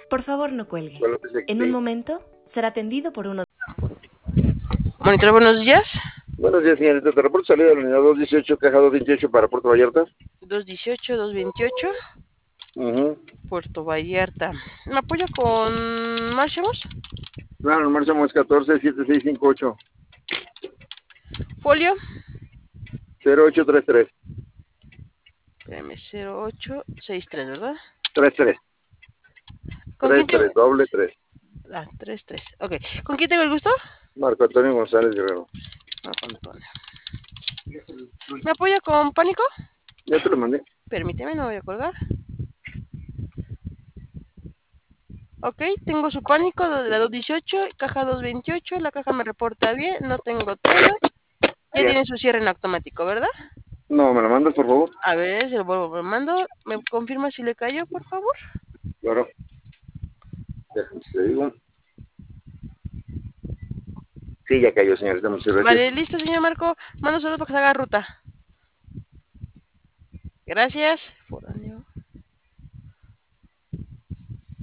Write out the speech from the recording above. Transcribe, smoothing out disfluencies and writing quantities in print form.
Por favor, no cuelgue. Bueno, pues, En un momento será atendido por uno. Monitor, buenos días. Buenos días, señorita. Te reporto salida de la unidad 218, caja 228 para Puerto Vallarta. 218, 228, Uh Puerto Vallarta. ¿Me apoya con Marchemos? Claro, el marcha es 147658 Folio. 0833. Espérame, 0863, ¿verdad? 33. ¿Con quién 33, doble 3. 33. Ok. ¿Con quién tengo el gusto? Marco Antonio González Guerrero. Marco Antonio. ¿Me apoya con pánico? Ya te lo mandé. Permíteme, no voy a colgar. Ok, tengo su pánico de la 218, caja 228, la caja me reporta bien, no tengo todo. Ya tiene su cierre en automático, ¿verdad? No, ¿me lo mandas, por favor? A ver, se lo vuelvo, me mando. ¿Me confirma si le cayó, por favor? Claro. Déjame, te digo. Sí, ya cayó, señorita. Muchas gracias. Vale, listo, señor Marco. Mando saludos para que se haga ruta. Gracias.